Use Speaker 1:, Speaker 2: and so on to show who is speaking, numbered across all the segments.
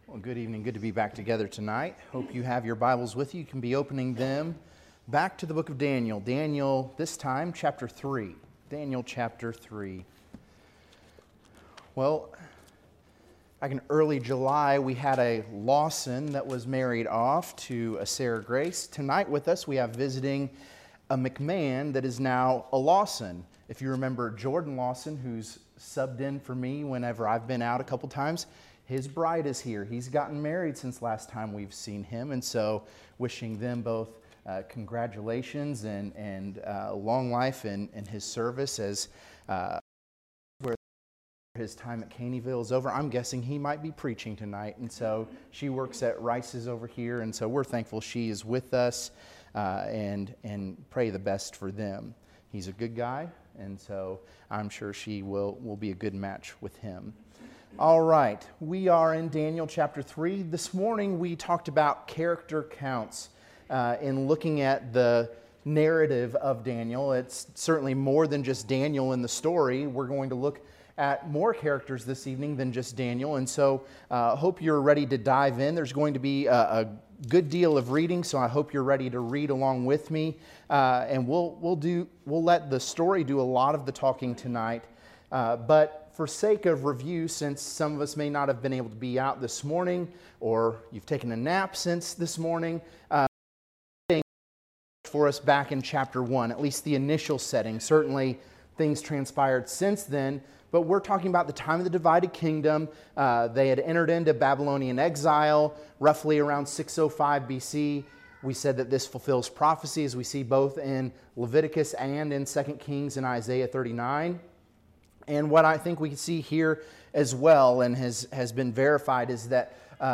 Speaker 1: Well, good evening. Good to be back together tonight. Hope you have your Bibles with you. You can be opening them back to the book of Daniel. Daniel, this time, chapter 3. Daniel chapter 3. Well, back in early July, we had a Lawson that was married off to a Sarah Grace. Tonight with us, we have visiting a McMahon that is now a Lawson. If you remember Jordan Lawson, who's subbed in for me whenever I've been out a couple times, his bride is here. He's gotten married since last time we've seen him, and so wishing them both congratulations and long life in his service as where his time at Caneyville is over. I'm guessing he might be preaching tonight, and so she works at Rice's over here, and so we're thankful she is with us and pray the best for them. He's a good guy, and so I'm sure she will be a good match with him. All right, we are in Daniel chapter 3. This morning we talked about character counts in looking at the narrative of Daniel. It's certainly more than just Daniel in the story. We're going to look at more characters this evening than just Daniel, and so hope you're ready to dive in. There's going to be a good deal of reading, so I hope you're ready to read along with me. And we'll let the story do a lot of the talking tonight, but for sake of review, since some of us may not have been able to be out this morning, or you've taken a nap since this morning, for us back in chapter 1, at least the initial setting. Certainly things transpired since then, but we're talking about the time of the divided kingdom. They had entered into Babylonian exile roughly around 605 BC. We said that this fulfills prophecy, as we see both in Leviticus and in 2 Kings and Isaiah 39. And what I think we can see here as well, and has been verified, is that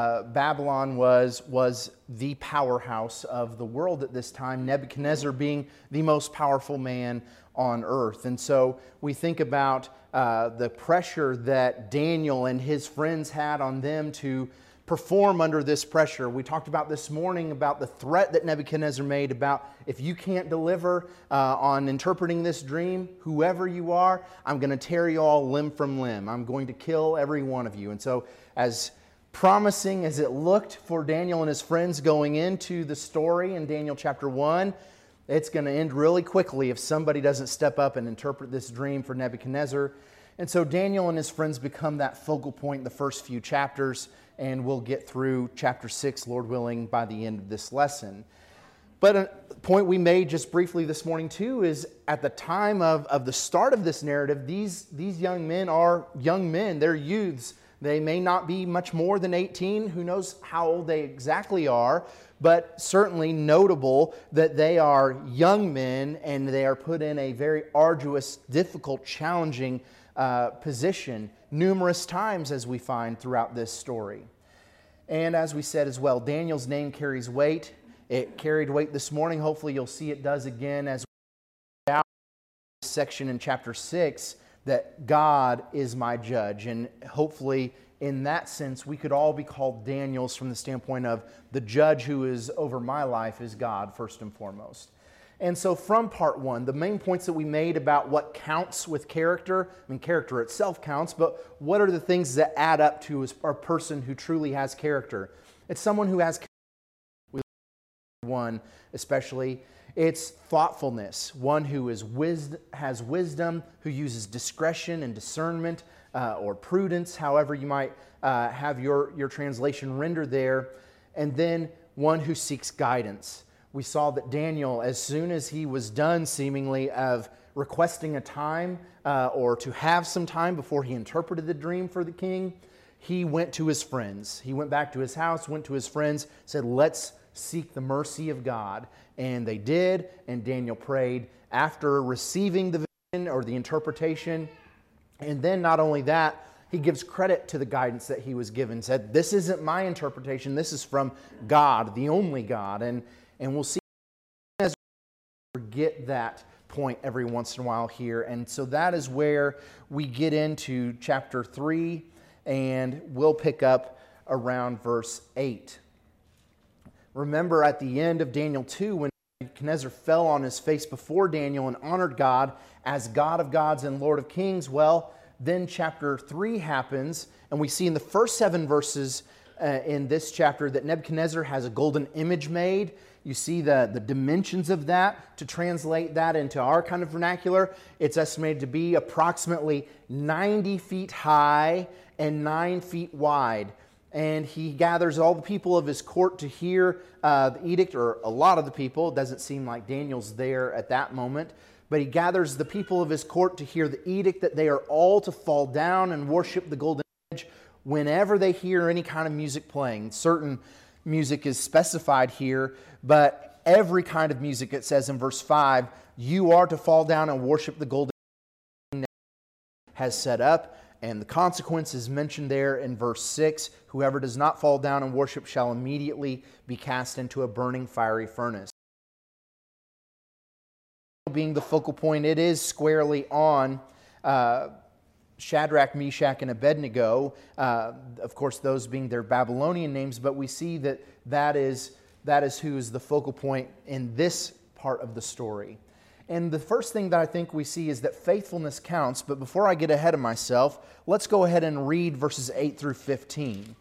Speaker 1: Babylon was the powerhouse of the world at this time, Nebuchadnezzar being the most powerful man on earth. And so we think about the pressure that Daniel and his friends had on them to perform under this pressure. We talked about this morning about the threat that Nebuchadnezzar made about, if you can't deliver on interpreting this dream, whoever you are, I'm going to tear you all limb from limb. I'm going to kill every one of you. And so as promising as it looked for Daniel and his friends going into the story in Daniel chapter 1, it's going to end really quickly if somebody doesn't step up and interpret this dream for Nebuchadnezzar. And so Daniel and his friends become that focal point in the first few chapters, and we'll get through chapter 6, Lord willing, by the end of this lesson. But a point we made just briefly this morning too is at the time of the start of this narrative, these young men are young men. They're youths. They may not be much more than 18. Who knows how old they exactly are, but certainly notable that they are young men and they are put in a very arduous, difficult, challenging position numerous times, as we find throughout this story. And as we said as well, Daniel's name carries weight. It carried weight this morning. Hopefully you'll see it does again as we go down this section in chapter 6, that God is my judge. And hopefully in that sense, we could all be called Daniels from the standpoint of the judge who is over my life is God first and foremost. And so from part 1, the main points that we made about what counts with character, I mean, character itself counts, but what are the things that add up to a person who truly has character? It's someone who has character. One especially, it's thoughtfulness, one who has wisdom, who uses discretion and discernment, or prudence, however you might have your translation rendered there, and then one who seeks guidance. We saw that Daniel, as soon as he was done seemingly of requesting a time or to have some time before he interpreted the dream for the king, he went to his friends. He went back to his house, went to his friends, said, let's seek the mercy of God. And they did, and Daniel prayed after receiving the vision or the interpretation. And then not only that, he gives credit to the guidance that he was given, said, this isn't my interpretation, this is from God, the only God. And we'll see as we forget that point every once in a while here. And so that is where we get into chapter 3, and we'll pick up around verse 8. Remember at the end of Daniel 2, when Nebuchadnezzar fell on his face before Daniel and honored God as God of gods and Lord of kings, well, then chapter 3 happens, and we see in the first 7 verses in this chapter that Nebuchadnezzar has a golden image made. You see the dimensions of that. To translate that into our kind of vernacular, it's estimated to be approximately 90 feet high and 9 feet wide. And he gathers all the people of his court to hear the edict, or a lot of the people. It doesn't seem like Daniel's there at that moment. But he gathers the people of his court to hear the edict that they are all to fall down and worship the golden image whenever they hear any kind of music playing. Certain music is specified here, but every kind of music, it says in verse 5, you are to fall down and worship the golden image has set up. And the consequence is mentioned there in verse 6. Whoever does not fall down and worship shall immediately be cast into a burning fiery furnace. Being the focal point, it is squarely on Shadrach, Meshach, and Abednego. Of course, those being their Babylonian names, but we see that is who is the focal point in this part of the story. And the first thing that I think we see is that faithfulness counts. But before I get ahead of myself, let's go ahead and read verses 8 through 15.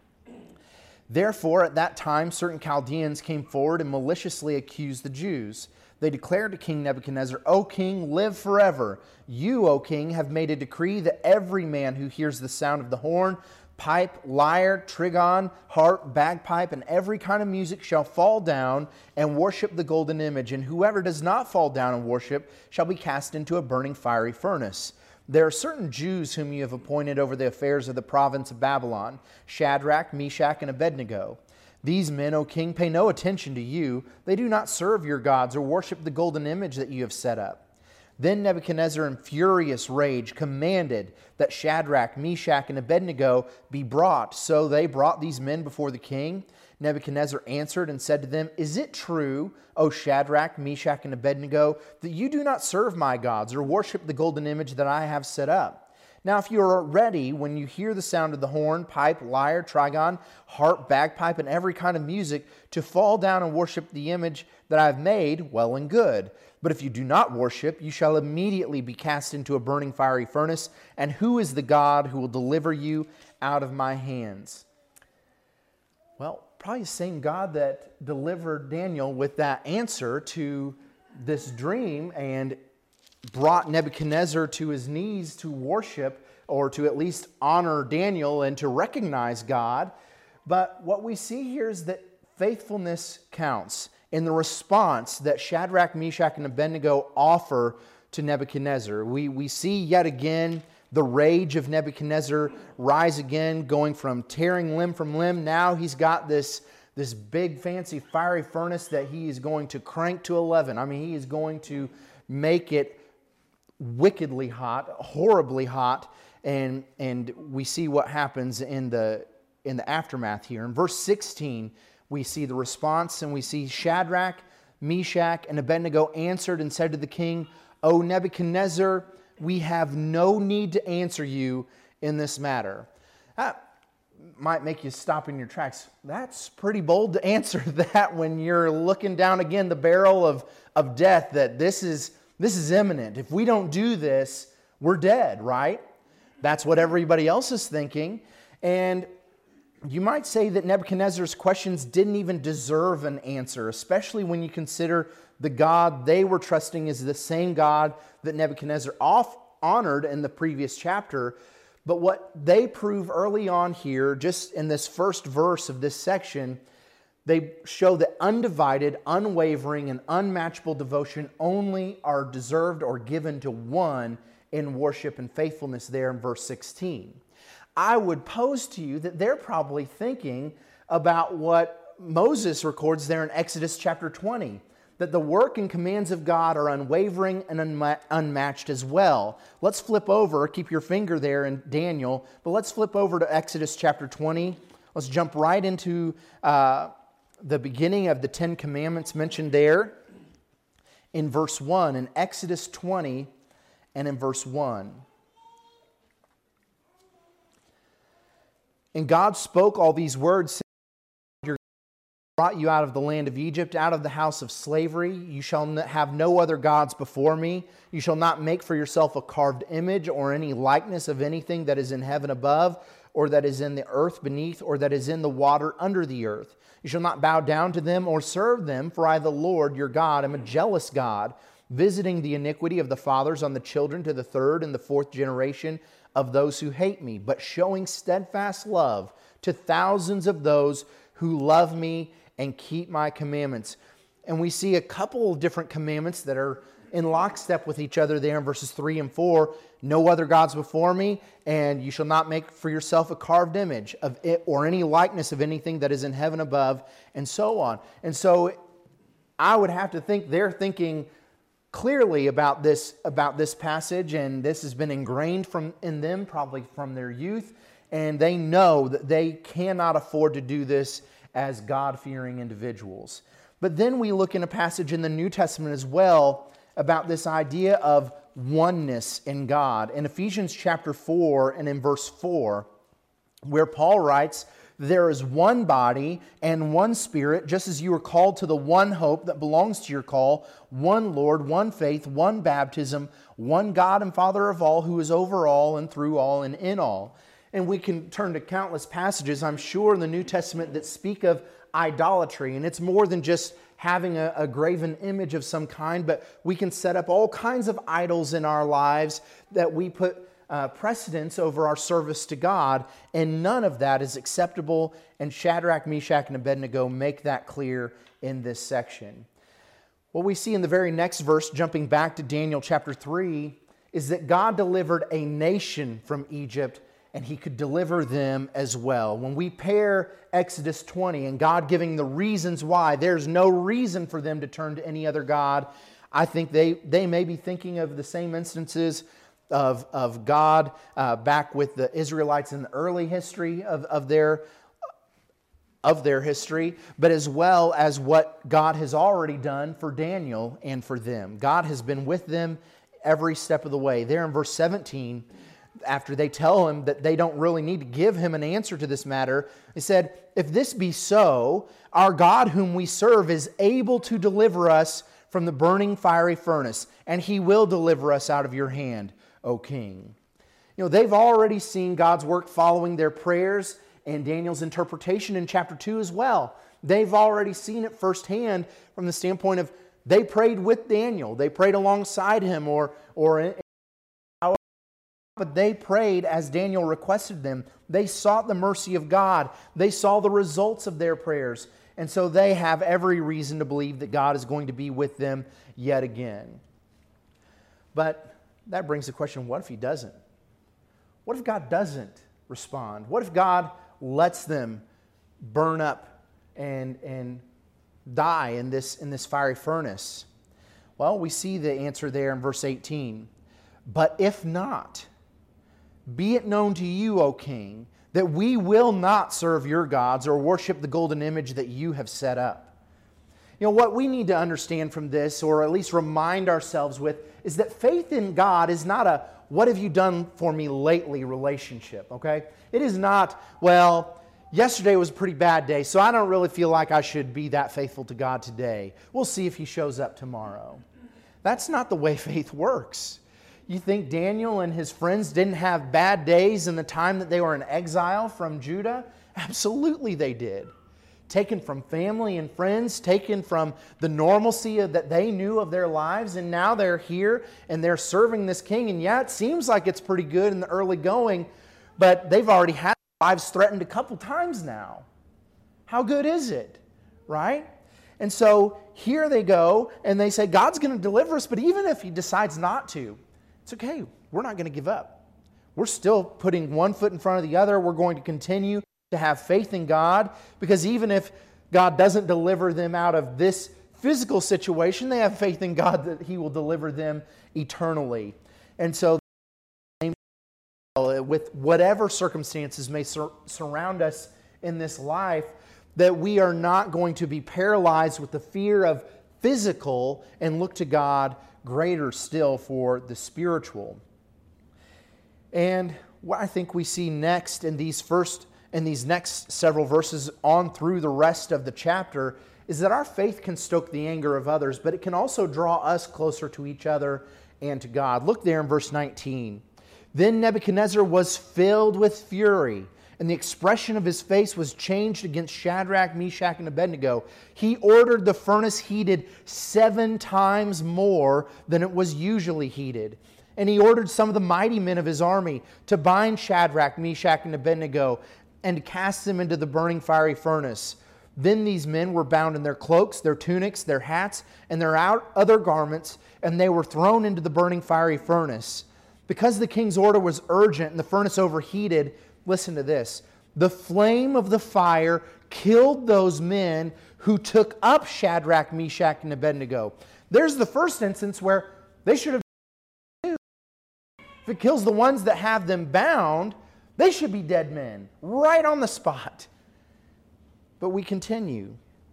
Speaker 1: Therefore, at that time, certain Chaldeans came forward and maliciously accused the Jews. They declared to King Nebuchadnezzar, O king, live forever. You, O king, have made a decree that every man who hears the sound of the horn, pipe, lyre, trigon, harp, bagpipe, and every kind of music shall fall down and worship the golden image, and whoever does not fall down and worship shall be cast into a burning fiery furnace. There are certain Jews whom you have appointed over the affairs of the province of Babylon, Shadrach, Meshach, and Abednego. These men, O king, pay no attention to you. They do not serve your gods or worship the golden image that you have set up. Then Nebuchadnezzar, in furious rage, commanded that Shadrach, Meshach, and Abednego be brought. So they brought these men before the king. Nebuchadnezzar answered and said to them, Is it true, O Shadrach, Meshach, and Abednego, that you do not serve my gods or worship the golden image that I have set up? Now, if you are ready, when you hear the sound of the horn, pipe, lyre, trigon, harp, bagpipe, and every kind of music, to fall down and worship the image that I have made, well and good. But if you do not worship, you shall immediately be cast into a burning fiery furnace. And who is the God who will deliver you out of my hands? Well, probably the same God that delivered Daniel with that answer to this dream and brought Nebuchadnezzar to his knees to worship, or to at least honor Daniel and to recognize God. But what we see here is that faithfulness counts in the response that Shadrach, Meshach, and Abednego offer to Nebuchadnezzar. We see yet again the rage of Nebuchadnezzar rise again, going from tearing limb from limb. Now he's got this big fancy fiery furnace that he is going to crank to 11. I mean, he is going to make it wickedly hot, horribly hot, and we see what happens in the aftermath here. In verse 16, we see the response, and we see Shadrach, Meshach, and Abednego answered and said to the king, O Nebuchadnezzar, we have no need to answer you in this matter. That might make you stop in your tracks. That's pretty bold to answer that when you're looking down again the barrel of death, that this is imminent. If we don't do this, we're dead, right? That's what everybody else is thinking. And you might say that Nebuchadnezzar's questions didn't even deserve an answer, especially when you consider the God they were trusting is the same God that Nebuchadnezzar honored in the previous chapter. But what they prove early on here, just in this first verse of this section, they show that undivided, unwavering, and unmatchable devotion only are deserved or given to one in worship and faithfulness there in verse 16. I would pose to you that they're probably thinking about what Moses records there in Exodus chapter 20, that the work and commands of God are unwavering and unmatched as well. Let's flip over, keep your finger there in Daniel, but let's flip over to Exodus chapter 20. Let's jump right into the beginning of the Ten Commandments mentioned there in verse 1, in Exodus 20 and in verse 1. And God spoke all these words, saying, "Your God brought you out of the land of Egypt, out of the house of slavery. You shall have no other gods before me. You shall not make for yourself a carved image or any likeness of anything that is in heaven above, or that is in the earth beneath, or that is in the water under the earth. You shall not bow down to them or serve them, for I, the Lord your God, am a jealous God, visiting the iniquity of the fathers on the children to the third and the fourth generation of those who hate me, but showing steadfast love to thousands of those who love me and keep my commandments. And we see a couple of different commandments that are in lockstep with each other there in verses 3 and 4. No other gods before me, and you shall not make for yourself a carved image of it or any likeness of anything that is in heaven above, and so on. And so I would have to think they're thinking clearly about this passage, and this has been ingrained in them probably from their youth, and they know that they cannot afford to do this as God-fearing individuals. But then we look in a passage in the New Testament as well about this idea of oneness in God. In Ephesians chapter 4 and in verse 4, where Paul writes, there is one body and one Spirit, just as you are called to the one hope that belongs to your call, one Lord, one faith, one baptism, one God and Father of all, who is over all and through all and in all. And we can turn to countless passages, I'm sure, in the New Testament that speak of idolatry. And it's more than just having a graven image of some kind, but we can set up all kinds of idols in our lives that we put precedence over our service to God, and none of that is acceptable, and Shadrach, Meshach, and Abednego make that clear in this section. What we see in the very next verse, jumping back to Daniel chapter 3, is that God delivered a nation from Egypt, and He could deliver them as well. When we pair Exodus 20 and God giving the reasons why there's no reason for them to turn to any other God, I think they may be thinking of the same instances of God back with the Israelites in the early history of their history, but as well as what God has already done for Daniel and for them. God has been with them every step of the way. There in verse 17, after they tell him that they don't really need to give him an answer to this matter, he said, if this be so, our God whom we serve is able to deliver us from the burning fiery furnace, and He will deliver us out of your hand, O King. You know, they've already seen God's work following their prayers and Daniel's interpretation in chapter 2 as well. They've already seen it firsthand from the standpoint of they prayed with Daniel. They prayed alongside him but they prayed as Daniel requested them. They sought the mercy of God. They saw the results of their prayers. And so they have every reason to believe that God is going to be with them yet again. But that brings the question, what if He doesn't? What if God doesn't respond? What if God lets them burn up and die in this fiery furnace? Well, we see the answer there in verse 18. But if not, be it known to you, O King, that we will not serve your gods or worship the golden image that you have set up. You know, what we need to understand from this, or at least remind ourselves with, is that faith in God is not a what have you done for me lately relationship, okay? It is not, well, yesterday was a pretty bad day, so I don't really feel like I should be that faithful to God today. We'll see if He shows up tomorrow. That's not the way faith works. You think Daniel and his friends didn't have bad days in the time that they were in exile from Judah? Absolutely they did. Taken from family and friends, taken from the normalcy that they knew of their lives, and now they're here and they're serving this king. And yeah, it seems like it's pretty good in the early going, but they've already had their lives threatened a couple times now. How good is it, right? And so here they go and they say, God's going to deliver us, but even if He decides not to, it's okay. We're not going to give up. We're still putting one foot in front of the other. We're going to continue to have faith in God, because even if God doesn't deliver them out of this physical situation, they have faith in God that He will deliver them eternally. And so with whatever circumstances may surround us in this life, that we are not going to be paralyzed with the fear of physical and look to God greater still for the spiritual. And what I think we see next in these next several verses on through the rest of the chapter is that our faith can stoke the anger of others, but it can also draw us closer to each other and to God. Look there in verse 19. Then Nebuchadnezzar was filled with fury, and the expression of his face was changed against Shadrach, Meshach, and Abednego. He ordered the furnace heated 7 times more than it was usually heated. And he ordered some of the mighty men of his army to bind Shadrach, Meshach, and Abednego and cast them into the burning fiery furnace. Then these men were bound in their cloaks, their tunics, their hats, and their other garments, and they were thrown into the burning fiery furnace. Because the king's order was urgent and the furnace overheated, listen to this, the flame of the fire killed those men who took up Shadrach, Meshach, and Abednego. There's the first instance where they should have too. If it kills the ones that have them bound, they should be dead men, right on the spot. But we continue.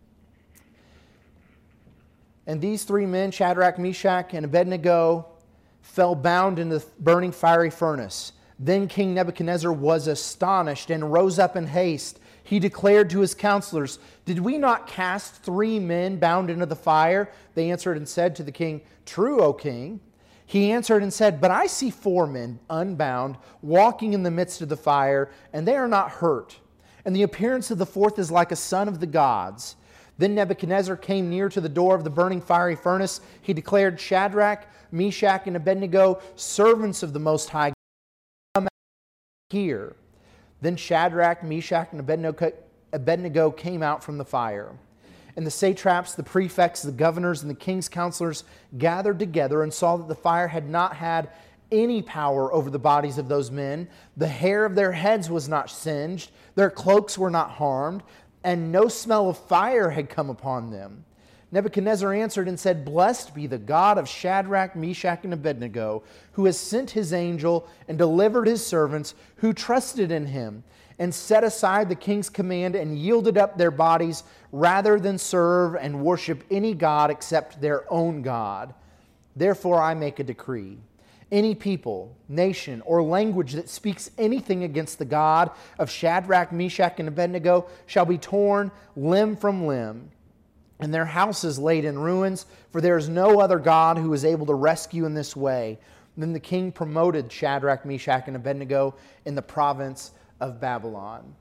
Speaker 1: And these 3 men, Shadrach, Meshach, and Abednego, fell bound in the burning fiery furnace. Then King Nebuchadnezzar was astonished and rose up in haste. He declared to his counselors, "Did we not cast 3 men bound into the fire?" They answered and said to the king, "True, O king." He answered and said, "But I see 4 men unbound, walking in the midst of the fire, and they are not hurt. And the appearance of the 4th is like a son of the gods." Then Nebuchadnezzar came near to the door of the burning fiery furnace. He declared, "Shadrach, Meshach, and Abednego, servants of the Most High God, come out here." Then Shadrach, Meshach, and Abednego came out from the fire. And the satraps, the prefects, the governors, and the king's counselors gathered together and saw that the fire had not had any power over the bodies of those men. The hair of their heads was not singed, their cloaks were not harmed, and no smell of fire had come upon them. Nebuchadnezzar answered and said, "Blessed be the God of Shadrach, Meshach, and Abednego, who has sent his angel and delivered his servants who trusted in him, and set aside the king's command and yielded up their bodies rather than serve and worship any god except their own God. Therefore I make a decree. Any people, nation, or language that speaks anything against the God of Shadrach, Meshach, and Abednego shall be torn limb from limb, and their houses laid in ruins, for there is no other God who is able to rescue in this way." Then the king promoted Shadrach, Meshach, and Abednego in the province of Babylon.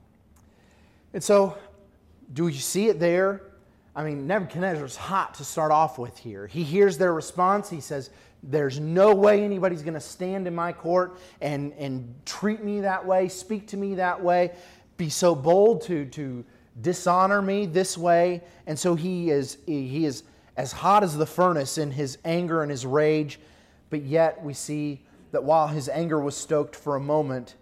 Speaker 1: And so, do you see it there? I mean, Nebuchadnezzar's hot to start off with here. He hears their response. He says, "There's no way anybody's going to stand in my court and treat me that way, speak to me that way, be so bold to dishonor me this way." And so he is as hot as the furnace in his anger and his rage. But yet we see that while his anger was stoked for a moment,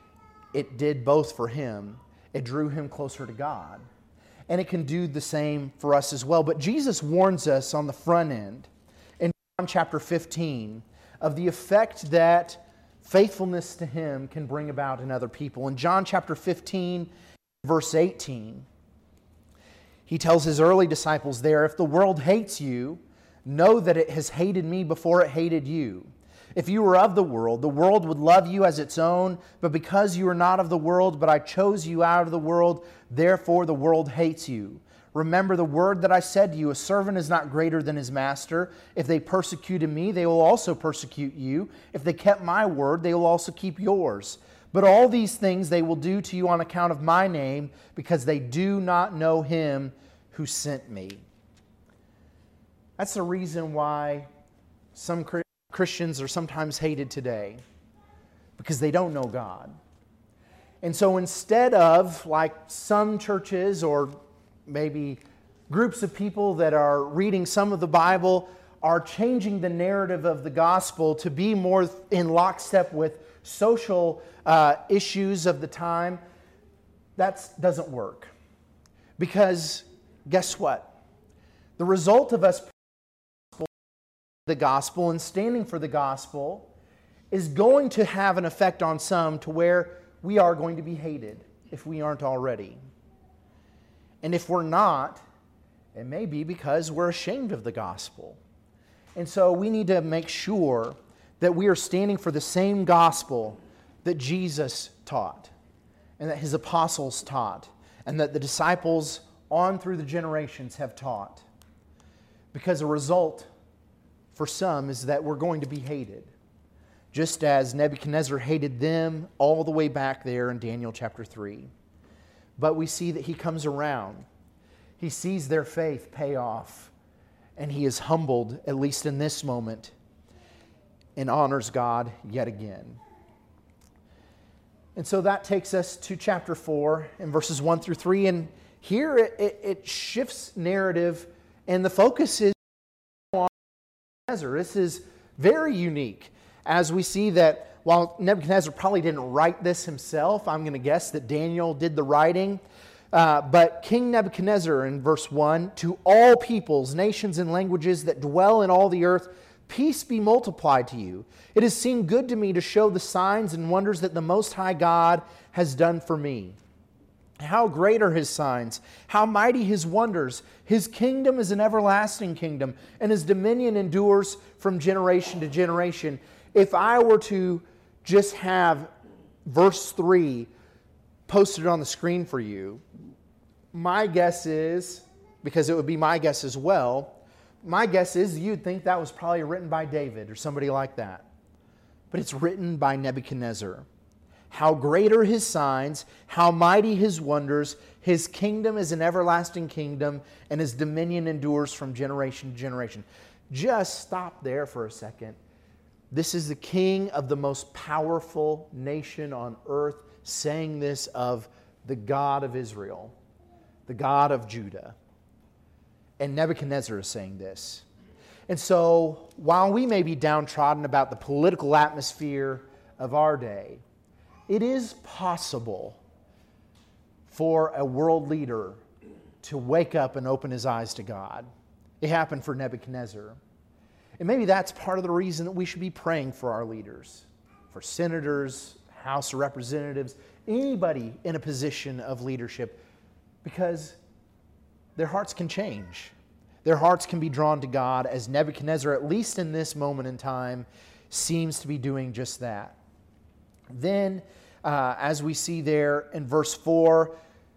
Speaker 1: it did both for him. It drew him closer to God. And it can do the same for us as well. But Jesus warns us on the front end in John chapter 15 of the effect that faithfulness to him can bring about in other people. In John chapter 15, verse 18, he tells his early disciples there, "If the world hates you, know that it has hated me before it hated you. If you were of the world would love you as its own, but because you are not of the world, but I chose you out of the world, therefore the world hates you. Remember the word that I said to you, a servant is not greater than his master. If they persecuted me, they will also persecute you. If they kept my word, they will also keep yours. But all these things they will do to you on account of my name, because they do not know him who sent me." That's the reason why some Christians are sometimes hated today, because they don't know God. And so instead of, like some churches or maybe groups of people that are reading some of the Bible, are changing the narrative of the gospel to be more in lockstep with social issues of the time, that doesn't work. Because guess what? The result of us the gospel and standing for the gospel is going to have an effect on some to where we are going to be hated if we aren't already. And if we're not, it may be because we're ashamed of the gospel. And so we need to make sure that we are standing for the same gospel that Jesus taught and that his apostles taught and that the disciples on through the generations have taught. Because the result for some is that we're going to be hated. just as Nebuchadnezzar hated them all the way back there in Daniel chapter 3. But we see that he comes around. He sees their faith pay off, and he is humbled, at least in this moment, and honors God yet again. And so that takes us to chapter 4 in verses 1 through 3. And here it shifts narrative, and the focus is on Nebuchadnezzar. This is very unique, as we see that while Nebuchadnezzar probably didn't write this himself, I'm going to guess that Daniel did the writing. But King Nebuchadnezzar, in verse 1, to all peoples, nations, and languages that dwell in all the earth, peace be multiplied to you. It has seemed good to me to show the signs and wonders that the Most High God has done for me. How great are His signs, how mighty His wonders. His kingdom is an everlasting kingdom, and His dominion endures from generation to generation. If I were to just have verse 3 posted on the screen for you, my guess is, because it would be my guess as well, my guess is you'd think that was probably written by David or somebody like that. But it's written by Nebuchadnezzar. How great are His signs, how mighty His wonders. His kingdom is an everlasting kingdom, and His dominion endures from generation to generation. Just stop there for a second. This is the king of the most powerful nation on earth saying this of the God of Israel, the God of Judah. And Nebuchadnezzar is saying this. And so, while we may be downtrodden about the political atmosphere of our day, it is possible for a world leader to wake up and open his eyes to God. It happened for Nebuchadnezzar. And maybe that's part of the reason that we should be praying for our leaders, for senators, House of Representatives, anybody in a position of leadership, because their hearts can change. Their hearts can be drawn to God, as Nebuchadnezzar, at least in this moment in time, seems to be doing just that. Then, as we see there in verse 4,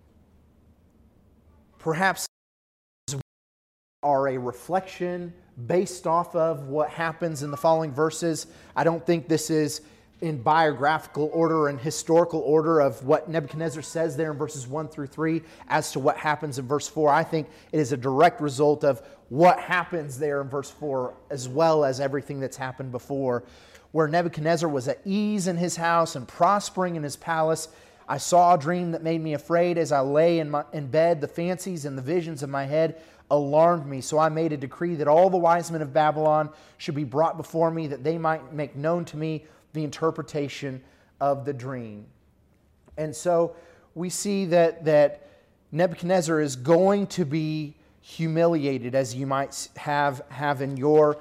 Speaker 1: perhaps are a reflection based off of what happens in the following verses. I don't think this is in biographical order and historical order of what Nebuchadnezzar says there in verses 1 through 3 as to what happens in verse 4. I think it is a direct result of what happens there in verse 4, as well as everything that's happened before, where Nebuchadnezzar was at ease in his house and prospering in his palace. I saw a dream that made me afraid as I lay in bed. The fancies and the visions of my head alarmed me. So I made a decree that all the wise men of Babylon should be brought before me, that they might make known to me the interpretation of the dream. And so we see that Nebuchadnezzar is going to be humiliated, as you might have in your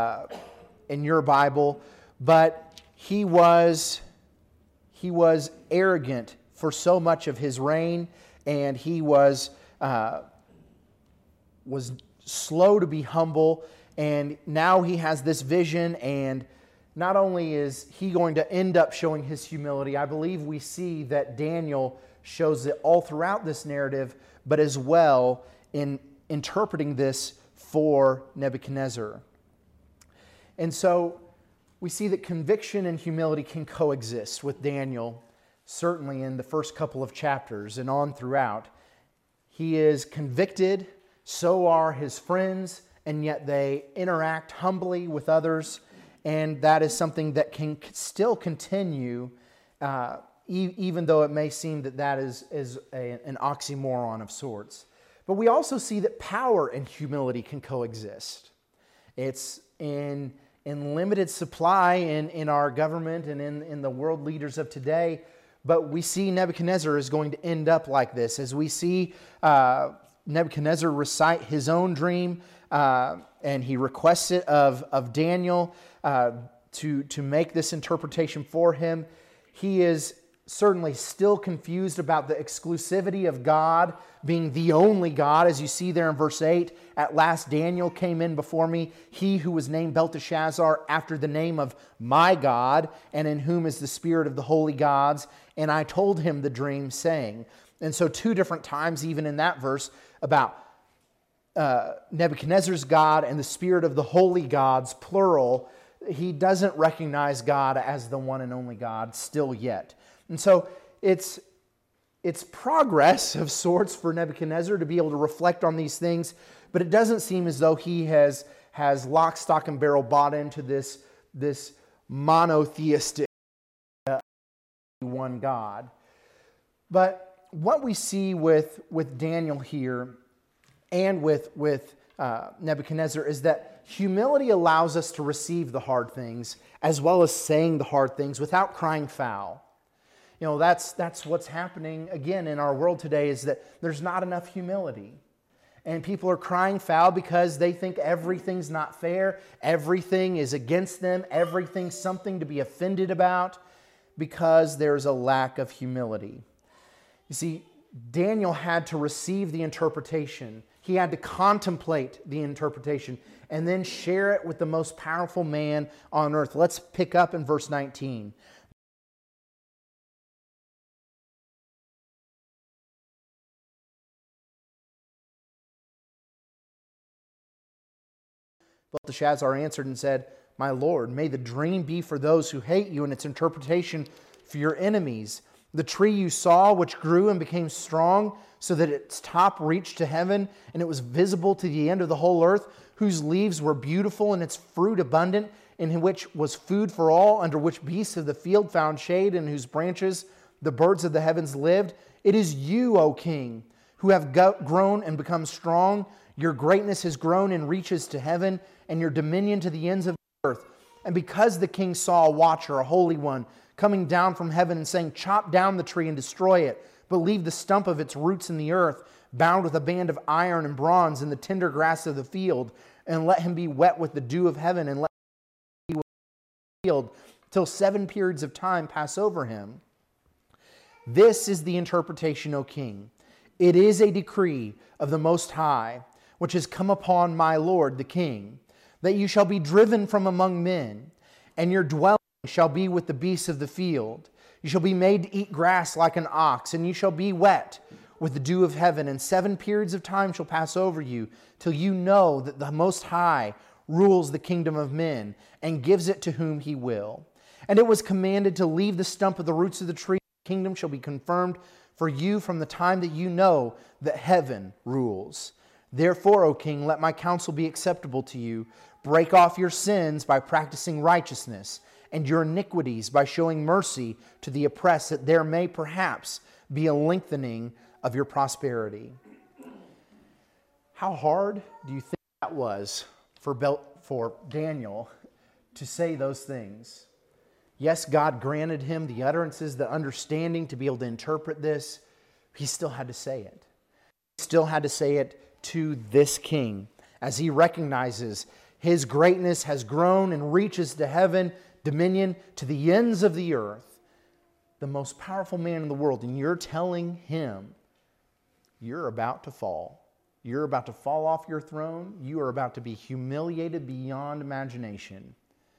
Speaker 1: Bible, but he was arrogant for so much of his reign, and he was slow to be humble, and now he has this vision, and not only is he going to end up showing his humility, I believe we see that Daniel shows it all throughout this narrative, but as well in interpreting this for Nebuchadnezzar. And so we see that conviction and humility can coexist with Daniel, certainly in the first couple of chapters and on throughout. He is convicted, so are his friends, and yet they interact humbly with others. And that is something that can still continue, even though it may seem that is an oxymoron of sorts. But we also see that power and humility can coexist. It's in limited supply in our government and in the world leaders of today. But we see Nebuchadnezzar is going to end up like this. As we see Nebuchadnezzar recite his own dream, and he requests it of Daniel to make this interpretation for him. He is certainly still confused about the exclusivity of God being the only God, as you see there in verse 8. At last Daniel came in before me, he who was named Belteshazzar, after the name of my God, and in whom is the spirit of the holy gods. And I told him the dream, saying. And so 2 different times, even in that verse, about Nebuchadnezzar's God and the spirit of the holy gods, plural, he doesn't recognize God as the one and only God still yet. And so it's progress of sorts for Nebuchadnezzar to be able to reflect on these things, but it doesn't seem as though he has lock, stock, and barrel bought into this monotheistic one God. But what we see with Daniel here and with Nebuchadnezzar is that humility allows us to receive the hard things as well as saying the hard things without crying foul. You know, that's what's happening again in our world today, is that there's not enough humility. And people are crying foul because they think everything's not fair, everything is against them, everything's something to be offended about, because there's a lack of humility. You see, Daniel had to receive the interpretation. He had to contemplate the interpretation and then share it with the most powerful man on earth. Let's pick up in verse 19. Belteshazzar answered and said, "My lord, may the dream be for those who hate you, and its interpretation for your enemies. The tree you saw, which grew and became strong, so that its top reached to heaven, and it was visible to the end of the whole earth, whose leaves were beautiful and its fruit abundant, in which was food for all, under which beasts of the field found shade, and whose branches the birds of the heavens lived. It is you, O king, who have grown and become strong. Your greatness has grown and reaches to heaven, and your dominion to the ends of the earth." And because the king saw a watcher, a holy one, coming down from heaven and saying, "Chop down the tree and destroy it, but leave the stump of its roots in the earth, bound with a band of iron and bronze in the tender grass of the field, and let him be wet with the dew of heaven, and let him be wet with the field, till 7 periods of time pass over him." This is the interpretation, O king. It is a decree of the Most High, which has come upon my lord the king, that you shall be driven from among men, and your dwelling shall be with the beasts of the field. You shall be made to eat grass like an ox, and you shall be wet with the dew of heaven, and 7 periods of time shall pass over you, till you know that the Most High rules the kingdom of men, and gives it to whom he will. And it was commanded to leave the stump of the roots of the tree. The kingdom shall be confirmed for you from the time that you know that heaven rules. Therefore, O king, let my counsel be acceptable to you. Break off your sins by practicing righteousness, and your iniquities by showing mercy to the oppressed, that there may perhaps be a lengthening of your prosperity. How hard do you think that was for Daniel to say those things? Yes, God granted him the utterances, the understanding to be able to interpret this. He still had to say it. He still had to say it to this king, as he recognizes his greatness has grown and reaches to heaven, dominion to the ends of the earth, the most powerful man in the world. And you're telling him, you're about to fall. You're about to fall off your throne. You are about to be humiliated beyond imagination.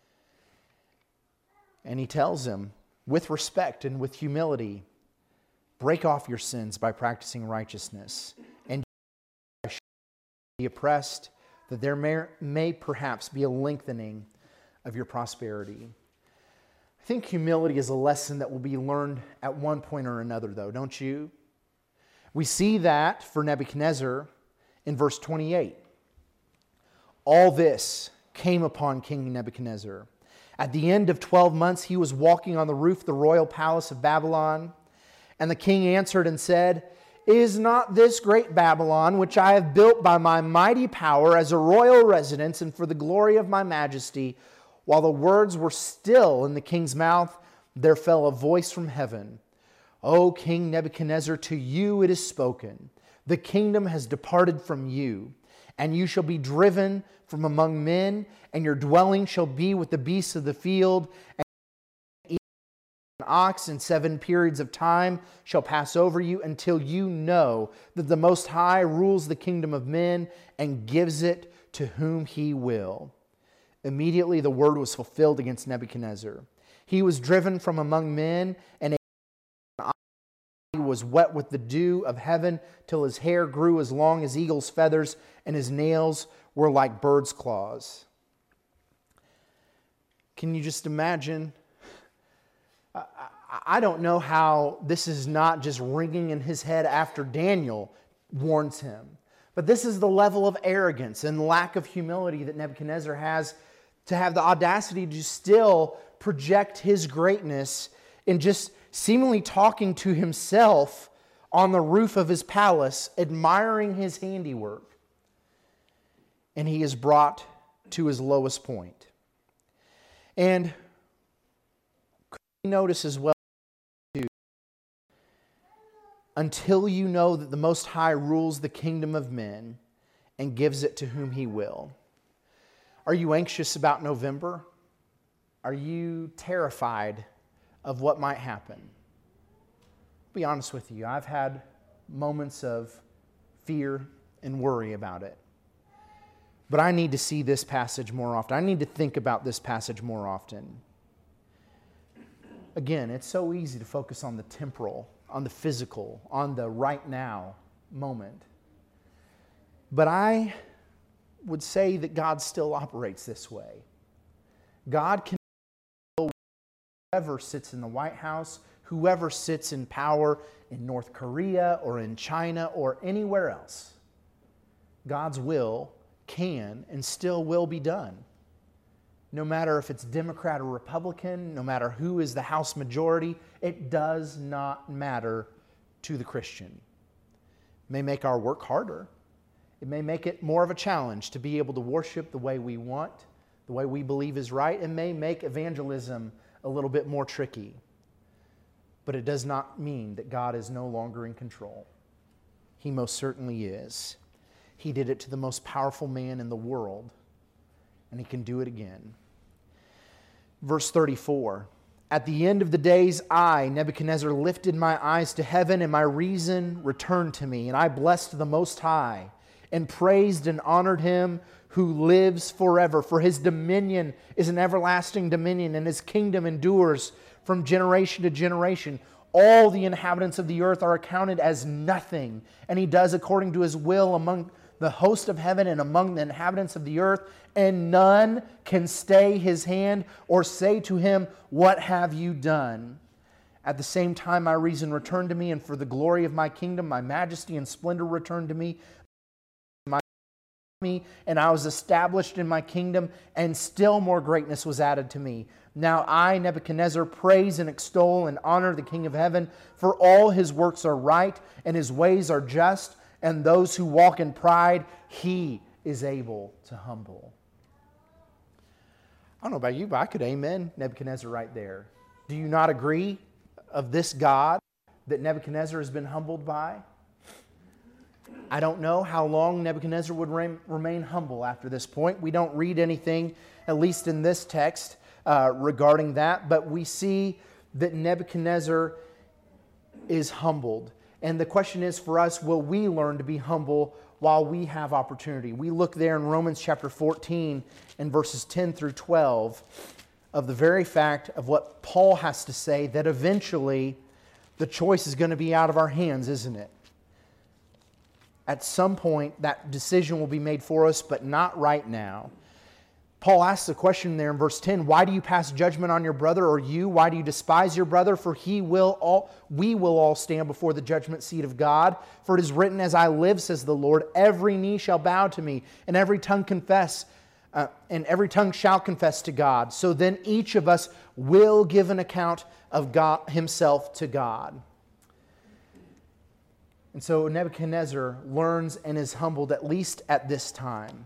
Speaker 1: And he tells him, with respect and with humility, break off your sins by practicing righteousness, and the oppressed, that there may perhaps be a lengthening of your prosperity. I think humility is a lesson that will be learned at one point or another, though, don't you? We see that for Nebuchadnezzar in verse 28. All this came upon King Nebuchadnezzar. At the end of 12 months, he was walking on the roof of the royal palace of Babylon. And the king answered and said, "Is not this great Babylon, which I have built by my mighty power as a royal residence and for the glory of my majesty?" While the words were still in the king's mouth, there fell a voice from heaven. "O King Nebuchadnezzar, to you it is spoken. The kingdom has departed from you, and you shall be driven from among men, and your dwelling shall be with the beasts of the field, and an ox, and 7 periods of time shall pass over you, until you know that the Most High rules the kingdom of men and gives it to whom he will." Immediately the word was fulfilled against Nebuchadnezzar. He was driven from among men, and he was wet with the dew of heaven, till his hair grew as long as eagle's feathers, and his nails were like bird's claws. Can you just imagine? I don't know how this is not just ringing in his head after Daniel warns him. But this is the level of arrogance and lack of humility that Nebuchadnezzar has, to have the audacity to still project his greatness in just seemingly talking to himself on the roof of his palace, admiring his handiwork. And he is brought to his lowest point. And notice as well, too, until you know that the Most High rules the kingdom of men and gives it to whom He will. Are you anxious about November? Are you terrified of what might happen? I'll be honest with you, I've had moments of fear and worry about it. But I need to see this passage more often. I need to think about this passage more often. Again, it's so easy to focus on the temporal, on the physical, on the right now moment. But I would say that God still operates this way. God can, whoever sits in the White House, whoever sits in power in North Korea or in China or anywhere else, God's will can and still will be done. No matter if it's Democrat or Republican, no matter who is the House majority, it does not matter to the Christian. It may make our work harder. It may make it more of a challenge to be able to worship the way we want, the way we believe is right. It may make evangelism a little bit more tricky. But it does not mean that God is no longer in control. He most certainly is. He did it to the most powerful man in the world, and He can do it again. Verse 34, at the end of the days, I, Nebuchadnezzar, lifted my eyes to heaven, and my reason returned to me, and I blessed the Most High, and praised and honored Him who lives forever. For His dominion is an everlasting dominion, and His kingdom endures from generation to generation. All the inhabitants of the earth are accounted as nothing, and He does according to His will among the host of heaven and among the inhabitants of the earth, and none can stay His hand or say to Him, what have you done? At the same time my reason returned to me, and for the glory of my kingdom my majesty and splendor returned to me. And I was established in my kingdom, and still more greatness was added to me. Now I, Nebuchadnezzar, praise and extol and honor the King of heaven, for all His works are right, and His ways are just, and those who walk in pride, He is able to humble. I don't know about you, but I could amen Nebuchadnezzar right there. Do you not agree of this God that Nebuchadnezzar has been humbled by? I don't know how long Nebuchadnezzar would remain humble after this point. We don't read anything, at least in this text, regarding that, but we see that Nebuchadnezzar is humbled. And the question is for us, will we learn to be humble while we have opportunity? We look there in Romans chapter 14 and verses 10 through 12 of the very fact of what Paul has to say, that eventually the choice is going to be out of our hands, isn't it? At some point, that decision will be made for us, but not right now. Paul asks a question there in verse 10, why do you pass judgment on your brother, or you? Why do you despise your brother? For we will all stand before the judgment seat of God. For it is written, as I live, says the Lord, every knee shall bow to me, and every tongue shall confess to God. So then each of us will give an account of God himself to God. And so Nebuchadnezzar learns and is humbled, at least at this time.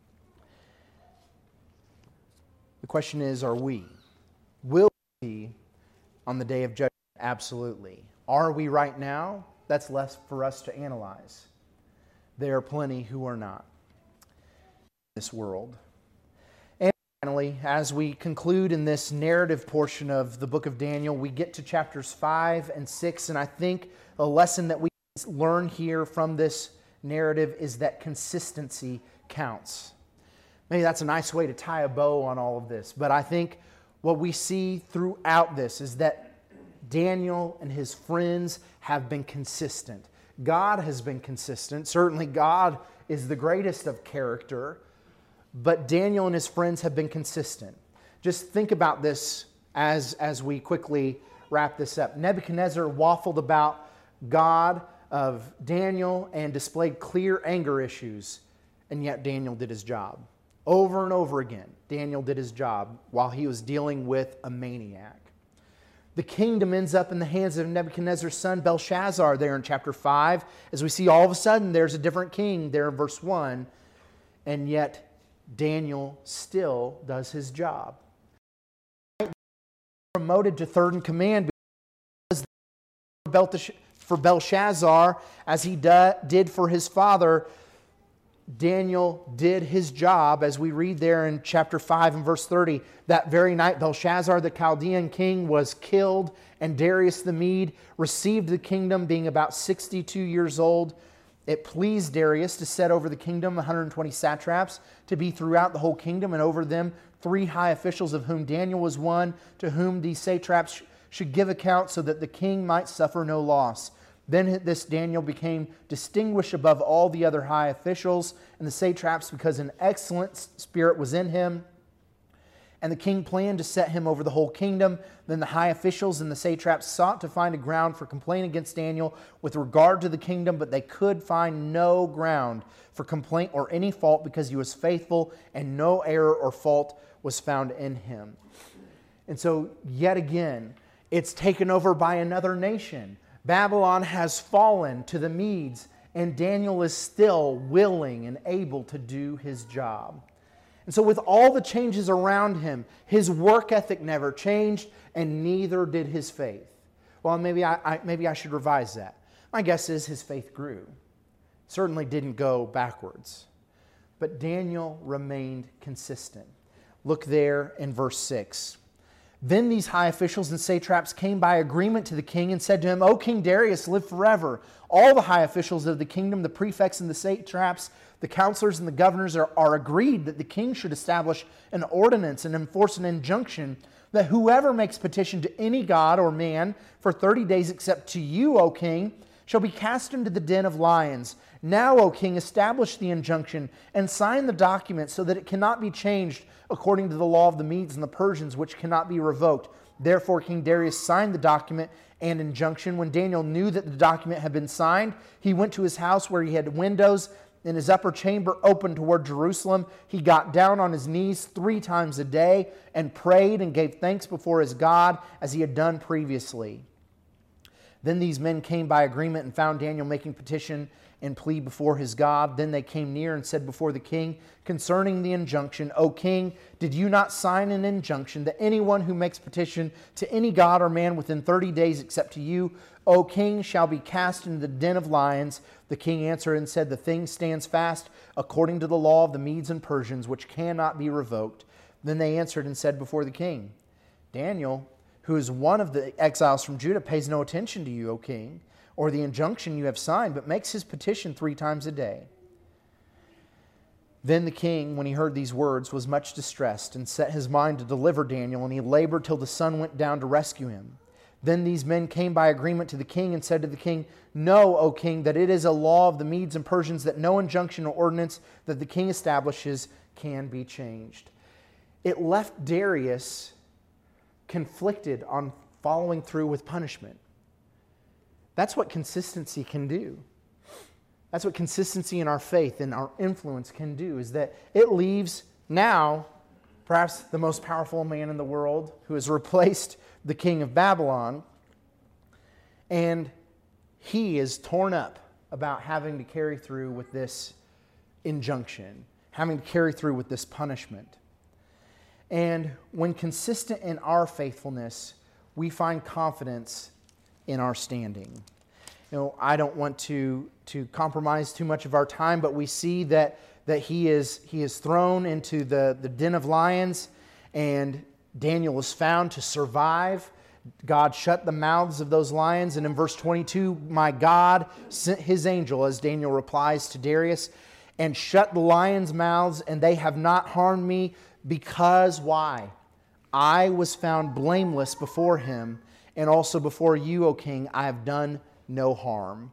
Speaker 1: The question is, are we? Will we be on the day of judgment? Absolutely. Are we right now? That's less for us to analyze. There are plenty who are not in this world. And finally, as we conclude in this narrative portion of the book of Daniel, we get to chapters 5 and 6, and I think a lesson that we learn here from this narrative is that consistency counts. Maybe that's a nice way to tie a bow on all of this, but I think what we see throughout this is that Daniel and his friends have been consistent. God has been consistent. Certainly God is the greatest of character, but Daniel and his friends have been consistent. Just think about this as we quickly wrap this up. Nebuchadnezzar waffled about God of Daniel and displayed clear anger issues, and yet Daniel did his job. Over and over again, Daniel did his job while he was dealing with a maniac. The kingdom ends up in the hands of Nebuchadnezzar's son Belshazzar there in chapter 5. As we see, all of a sudden there's a different king there in verse 1, and yet Daniel still does his job. Promoted to third in command for Belshazzar as he did for his father. Daniel did his job, as we read there in chapter 5 and verse 30. That very night Belshazzar the Chaldean king was killed, and Darius the Mede received the kingdom, being about 62 years old. It pleased Darius to set over the kingdom 120 satraps, to be throughout the whole kingdom, and over them 3 high officials, of whom Daniel was one, to whom these satraps should give account, so that the king might suffer no loss. Then this Daniel became distinguished above all the other high officials and the satraps, because an excellent spirit was in him. And the king planned to set him over the whole kingdom. Then the high officials and the satraps sought to find a ground for complaint against Daniel with regard to the kingdom, but they could find no ground for complaint or any fault, because he was faithful and no error or fault was found in him. And so, yet again, it's taken over by another nation. Babylon has fallen to the Medes, and Daniel is still willing and able to do his job. And so with all the changes around him, his work ethic never changed, and neither did his faith. Well, maybe I should revise that. My guess is his faith grew. Certainly didn't go backwards. But Daniel remained consistent. Look there in verse 6. Then these high officials and satraps came by agreement to the king and said to him, O King Darius, live forever. All the high officials of the kingdom, the prefects and the satraps, the counselors and the governors are agreed that the king should establish an ordinance and enforce an injunction that whoever makes petition to any god or man for 30 days except to you, O king, shall be cast into the den of lions. Now, O king, establish the injunction and sign the document so that it cannot be changed according to the law of the Medes and the Persians, which cannot be revoked. Therefore, King Darius signed the document and injunction. When Daniel knew that the document had been signed, he went to his house where he had windows in his upper chamber open toward Jerusalem. He got down on his knees 3 times a day and prayed and gave thanks before his God as he had done previously. Then these men came by agreement and found Daniel making petition and plea before his God. Then they came near and said before the king concerning the injunction, O king, did you not sign an injunction that anyone who makes petition to any god or man within 30 days except to you, O king, shall be cast into the den of lions? The king answered and said, the thing stands fast according to the law of the Medes and Persians, which cannot be revoked. Then they answered and said before the king, Daniel, who is one of the exiles from Judah, pays no attention to you, O king, or the injunction you have signed, but makes his petition 3 times a day. Then the king, when he heard these words, was much distressed and set his mind to deliver Daniel, and he labored till the sun went down to rescue him. Then these men came by agreement to the king and said to the king, Know, O king, that it is a law of the Medes and Persians that no injunction or ordinance that the king establishes can be changed. It left Darius conflicted on following through with punishment. That's what consistency can do. That's what consistency in our faith and our influence can do, is that it leaves now perhaps the most powerful man in the world who has replaced the king of Babylon, and he is torn up about having to carry through with this injunction, having to carry through with this punishment. And when consistent in our faithfulness, we find confidence in our standing. You know, I don't want to compromise too much of our time, but we see that he is thrown into the den of lions, and Daniel is found to survive. God shut the mouths of those lions, and in verse 22, my God sent his angel, as Daniel replies to Darius, and shut the lions' mouths, and they have not harmed me, because why? I was found blameless before him, and also before you, O king, I have done no harm.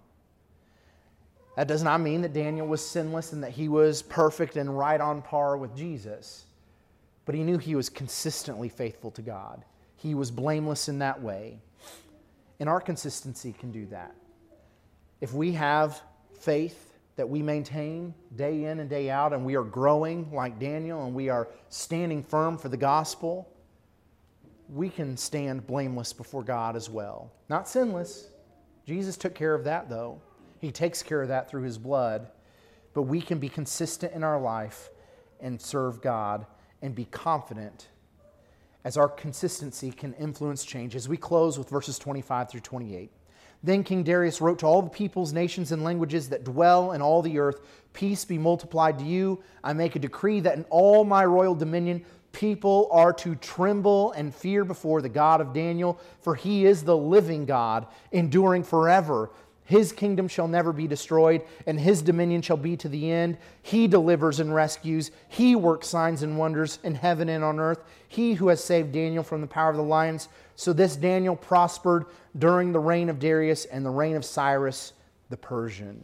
Speaker 1: That does not mean that Daniel was sinless and that he was perfect and right on par with Jesus. but he knew he was consistently faithful to God. He was blameless in that way. And our consistency can do that. If we have faith that we maintain day in and day out, and we are growing like Daniel, and we are standing firm for the gospel, we can stand blameless before God as well. Not sinless. Jesus took care of that, though. He takes care of that through His blood. But we can be consistent in our life and serve God and be confident, as our consistency can influence change. As we close with verses 25 through 28. Then King Darius wrote to all the peoples, nations, and languages that dwell in all the earth, peace be multiplied to you. I make a decree that in all my royal dominion people are to tremble and fear before the God of Daniel, for He is the living God, enduring forever. His kingdom shall never be destroyed, and His dominion shall be to the end. He delivers and rescues. He works signs and wonders in heaven and on earth. He who has saved Daniel from the power of the lions. So this Daniel prospered during the reign of Darius and the reign of Cyrus the Persian.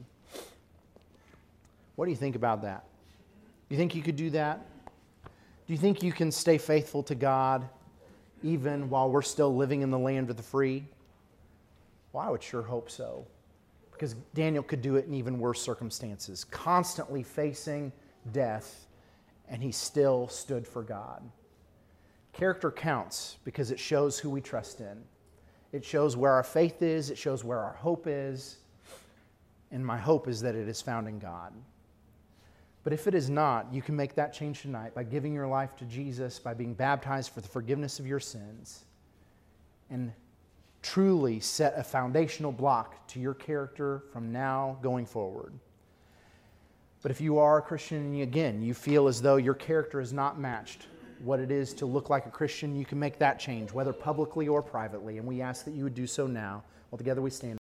Speaker 1: What do you think about that? Do you think you could do that? Do you think you can stay faithful to God even while we're still living in the land of the free? Well, I would sure hope so. Because Daniel could do it in even worse circumstances, constantly facing death, and he still stood for God. Character counts because it shows who we trust in. It shows where our faith is. It shows where our hope is. And my hope is that it is found in God. But if it is not, you can make that change tonight by giving your life to Jesus, by being baptized for the forgiveness of your sins, and truly set a foundational block to your character from now going forward. But if you are a Christian and again, you feel as though your character is not matched what it is to look like a Christian, you can make that change, whether publicly or privately. And we ask that you would do so now. All together we stand.